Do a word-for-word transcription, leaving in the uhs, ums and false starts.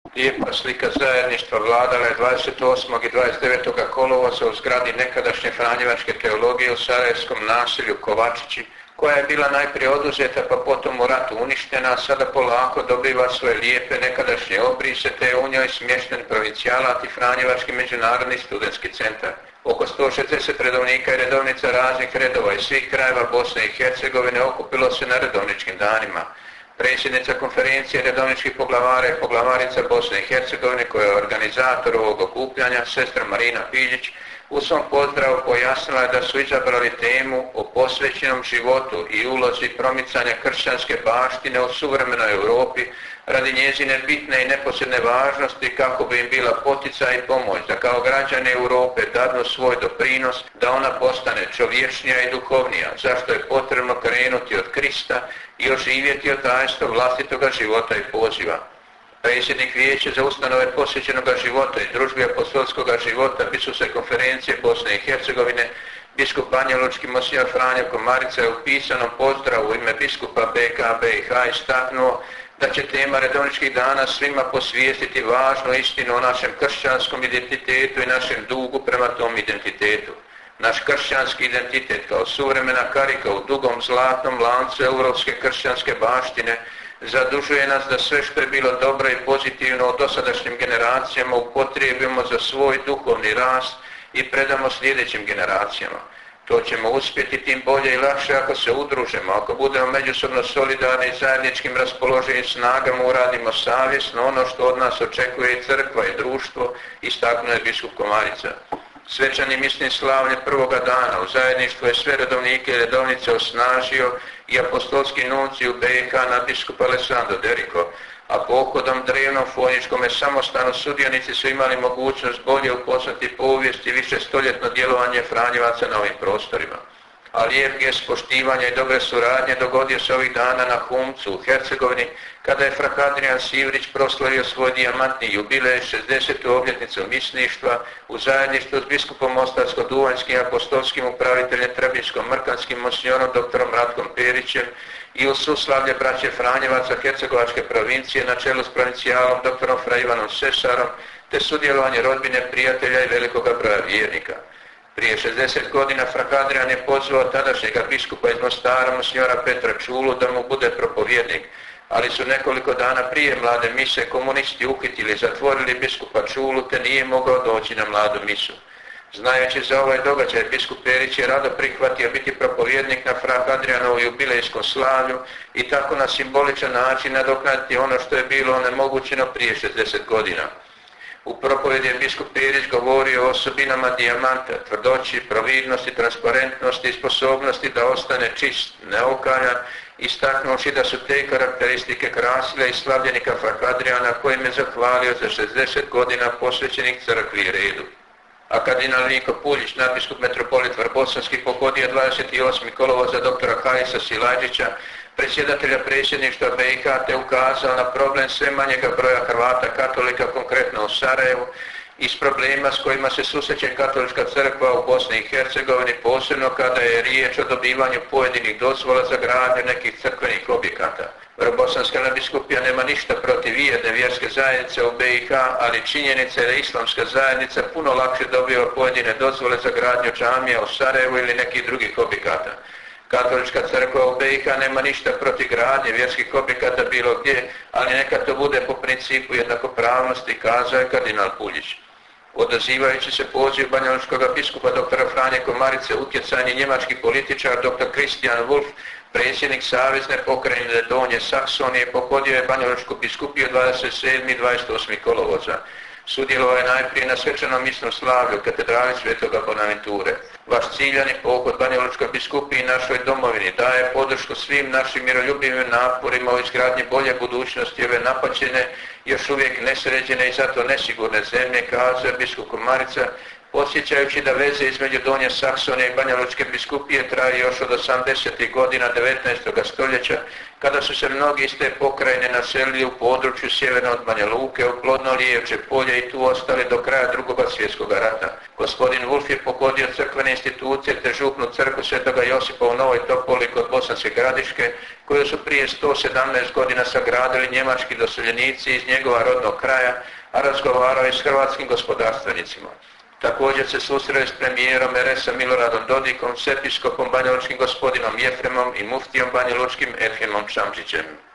Lijepa slika zajedništva vladala je dvadeset osmog i dvadeset devetog kolovoza u zgradi nekadašnje Franjevačke teologije u sarajevskom naselju Kovačići, koja je bila najprije oduzeta pa potom u ratu uništena, a sada polako dobiva svoje lijepe nekadašnje obrise, te je u njoj smješten provincijalat i Franjevački međunarodni studentski centar. Oko sto šezdeset redovnika i redovnica raznih redova iz svih krajeva Bosne i Hercegovine okupilo se na redovničkim danima. Predsjednica konferencije redovničkih poglavara i poglavarica Bosne i Hercegovine, koja je organizator ovog okupljanja, sestra Marina Piljić, u svom pozdravu pojasnila je da su izabrali temu o posvećenom životu i ulozi promicanja kršćanske baštine u suvremenoj Europi radi njezine bitne i neposredne važnosti, kako bi im bila poticaj i pomoć da kao građani Europe dadnu svoj doprinos da ona postane čovječnija i duhovnija, zašto je potrebno krenuti od Krista i oživjeti od tajstva vlastitoga života i poziva. Predsjednik Vijeća za ustanove posvećenoga života i družbi apostolskoga života Biskupske konferencije Bosne i Hercegovine, biskup banjalučki monsignor Franjo Komarica je u pisanom pozdravu u ime biskupa B K B i H istaknuo da će tema redovničkih dana svima posvijestiti važnu istinu o našem kršćanskom identitetu i našem dugu prema tom identitetu. Naš kršćanski identitet kao suvremena karika u dugom zlatnom lancu europske kršćanske baštine zadužuje nas da sve što je bilo dobro i pozitivno u dosadašnjim generacijama upotrijebimo za svoj duhovni rast i predamo sljedećim generacijama. To ćemo uspjeti tim bolje i lakše ako se udružimo, ako budemo međusobno solidarni i zajedničkim raspoloženim snagama uradimo savjesno ono što od nas očekuje i crkva i društvo, istaknuo je biskup Komarica. Svečani misni slavlje prvoga dana u zajedništvu je sve redovnike i redovnice osnažio i apostolski nuncij u B i H nadbiskup Alessandro Deriko, a pohodom drevnom foničkome samostanu sudionici su imali mogućnost bolje upoznati povijest i više stoljetno djelovanje Franjevaca na ovim prostorima. A lijep gest poštivanja i dobre suradnje dogodio se ovih dana na Humcu u Hercegovini, kada je fra Hadrian Sivrić proslavio svoj dijamantni jubilej, šezdesetu obljetnicu misništva u zajedništvu s biskupom Mostarsko-duvanjskim apostolskim upraviteljem Trebinjsko-mrkanskim monsignorom doktorom Ratkom Perićem i u suslavlje braće Franjevaca Hercegovačke provincije na čelu s provincijalom doktorom fra Ivanom Sesarom, te sudjelovanje rodbine, prijatelja i velikoga broja vjernika. Prije šezdeset godina fra Hadrian je pozvao tadašnjega biskupa iz Mostara, monsignora Petra Čulu, da mu bude propovjednik, ali su nekoliko dana prije mlade mise komunisti uhitili i zatvorili biskupa Čulu, te nije mogao doći na mladu misu. Znajući za ovaj događaj, biskup Perić je rado prihvatio biti propovjednik na fra Hadrianovu jubilejskom slavlju i tako na simboličan način nadoknaditi ono što je bilo onemogućeno prije šezdeset godina. U propovjedi je biskup Perić govorio o osobinama dijamanta, tvrdoći, providnosti, transparentnosti i sposobnosti da ostane čist, neokaljan, istaknuoši da su te karakteristike krasile i slavljenika fra Hadriana, kojim je zahvalio za šezdeset godina posvećenih crkvi i redu. A kardinal Niko Puljić, nadbiskup metropolit Vrbosanski, pohodio dvadeset osmog kolovoza doktora Hajisa Silajđića, predsjedatelja predsjedništva B i H, te ukazao na problem sve manjega broja Hrvata katolika, konkretno u Sarajevu, i s problema s kojima se susreće katolička crkva u Bosni i Hercegovini, posebno kada je riječ o dobivanju pojedinih dozvola za gradnju nekih crkvenih objekata. Vrbosanska nadbiskupija nema ništa protiv jedne vjerske zajednice u B i H, ali činjenica je da islamska zajednica puno lakše dobiva pojedine dozvole za gradnju džamija u Sarajevu ili nekih drugih objekata. Katolička crkva u B i H nema ništa protiv gradnje vjerskih objekata bilo gdje, ali neka to bude po principu jednakopravnosti, kazao je kardinal Puljić. Odazivajući se poziv banjalučkog biskupa doktora Franje Komarice, utjecajni njemački političar doktor Christian Wolf, predsjednik Savezne pokrajine Donje Saksonije, pohodio je banjalučku biskupiju dvadeset sedmog i dvadeset osmog kolovoza. Sudjelovao je najprije na svečanom misnom slavlju u katedrali Svetoga Bonaventure. Vaš ciljani pohod banjalučkoj biskupiji i našoj domovini daje podršku svim našim miroljubivim naporima u izgradnji bolje budućnosti ove napaćene, još uvijek nesređene i zato nesigurne zemlje, kazao je biskup Komarica, Podsjećajući da veze između Donje Saksonije i Banja Lučke biskupije traje još od osamdesetih godina devetnaestog stoljeća, kada su se mnogi iz te pokrajine naselili u području sjeverno od Banja Luke, u plodno Lijevče polje i tu ostali do kraja drugog svjetskog rata. Gospodin Wulf je pogodio crkvene institucije te župnu crkvu Svetoga Josipa u Novoj Topoli kod Bosanske Gradiške, koju su prije sto sedamnaest godina sagradili njemački doseljenici iz njegova rodnog kraja, a razgovarao je s hrvatskim gospodarstvenicima. Također se susreli s premijerom er es a Miloradom Dodikom, s episkopom banjalučkim gospodinom Jefremom i muftijom banjalučkim Efimom Čamčićem.